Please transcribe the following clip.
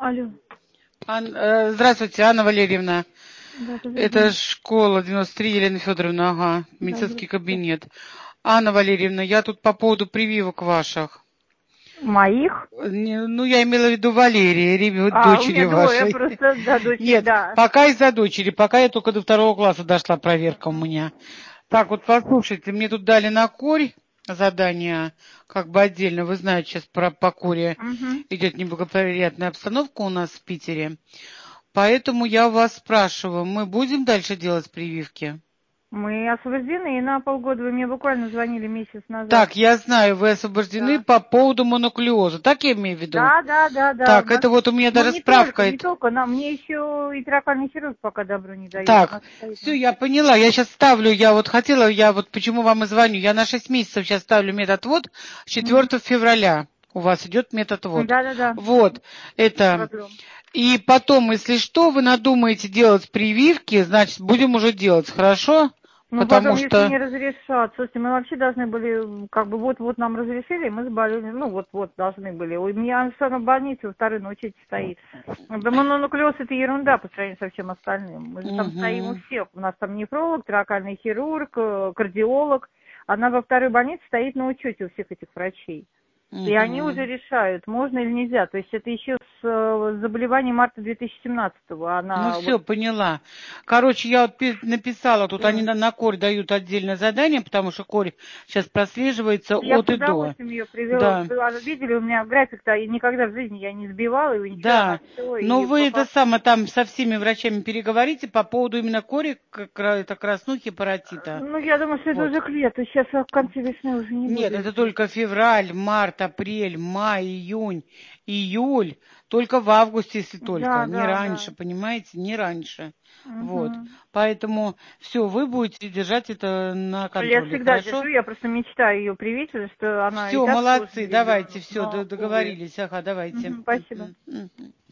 Алло. Здравствуйте, Анна Валерьевна. Да, добрый Это день. школа 93, Елена Федоровна, ага, Да, медицинский здравствуйте. кабинет. Анна Валерьевна, я тут по поводу прививок ваших. Моих? Ну, я имела в виду Валерии, У дочери меня двое вашей. просто, да, дочери, Нет, да. пока из-за дочери, пока я только до 2 класса дошла, проверка у меня. Так, вот послушайте, мне тут дали на корь задание, как бы отдельно. Вы знаете, сейчас по коре Угу. идет неблагоприятная обстановка у нас в Питере. Поэтому я вас спрашиваю, мы будем дальше делать прививки? Мы освобождены на полгода. Вы мне буквально звонили месяц назад. Так, я знаю, вы освобождены Да. по поводу монуклеоза. Так я имею в виду? Да, у Так, нас. это вот у меня Ну, даже справка. не только нам, мне еще и тракальный хирург пока добро не дает. У Так, нас стоит все, на я учете. поняла. Я сейчас ставлю, я вот почему вам и звоню. Я на 6 месяцев сейчас ставлю методвод. С Угу. 4 февраля у вас идет методвод. Да. Вот, это. Продлем. И потом, если что, вы надумаете делать прививки, значит, будем уже делать, хорошо? Ну, Потому потом, если что... не разрешат, слушайте, мы вообще должны были, как бы, вот нам разрешили, мы заболели, ну, вот должны были. У меня все равно в больнице, во второй на учете стоит. Да мононуклеоз это ерунда по сравнению со всем остальным. Мы же там стоим у Мгм. всех. У нас там нефролог, торакальный хирург, кардиолог. Она во второй больнице стоит на учете у всех этих врачей. И они уже Мгм. решают, можно или нельзя. То есть это еще с заболеванием марта 2017-го. Ну Она вот... все, поняла. Короче, я вот написала, тут они на корь дают отдельное задание, потому что корь сейчас прослеживается Я бы от с и до. удовольствием ее привела. Да, Видели, у меня график-то, и никогда в жизни я не сбивала его, ничего, она да. все, Но и вы это самое там со всеми врачами переговорите по поводу именно кори, это краснухи, паротита. ну, я думаю, что это Вот. уже к лету, сейчас в конце весны уже не Нет, буду это ее. только февраль, март, апрель, май, июнь, июль. Только в августе, если только. Не Да. раньше, понимаете? Не раньше. Вот. Угу. Поэтому все, вы будете держать это на Я контроле, всегда хорошо? держу, я просто мечтаю ее привить, потому что она и Все, так сложный молодцы, давайте, ребенок, все, но, увы. договорились. Ага, давайте. Мгм, спасибо. Мгм, мгм.